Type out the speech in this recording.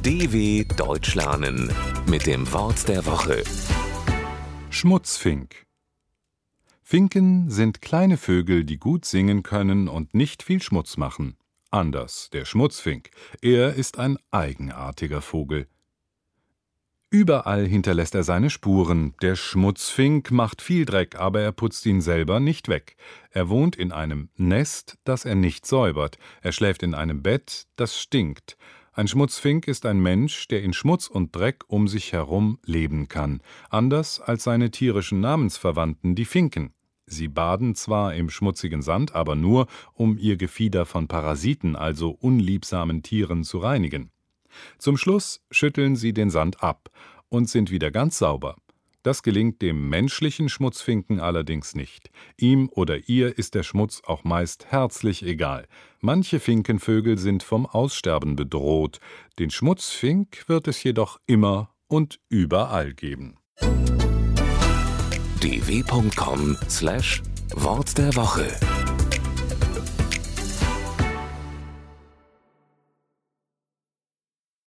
DW Deutsch lernen mit dem Wort der Woche. Schmutzfink. Finken sind kleine Vögel, die gut singen können und nicht viel Schmutz machen. Anders der Schmutzfink. Er ist ein eigenartiger Vogel. Überall hinterlässt er seine Spuren. Der Schmutzfink macht viel Dreck, aber er putzt ihn selber nicht weg. Er wohnt in einem Nest, das er nicht säubert. Er schläft in einem Bett, das stinkt. Ein Schmutzfink ist ein Mensch, der in Schmutz und Dreck um sich herum leben kann. Anders als seine tierischen Namensverwandten, die Finken. Sie baden zwar im schmutzigen Sand, aber nur, um ihr Gefieder von Parasiten, also unliebsamen Tieren, zu reinigen. Zum Schluss schütteln sie den Sand ab und sind wieder ganz sauber. Das gelingt dem menschlichen Schmutzfinken allerdings nicht. Ihm oder ihr ist der Schmutz auch meist herzlich egal. Manche Finkenvögel sind vom Aussterben bedroht. Den Schmutzfink wird es jedoch immer und überall geben. dw.com/Wort der Woche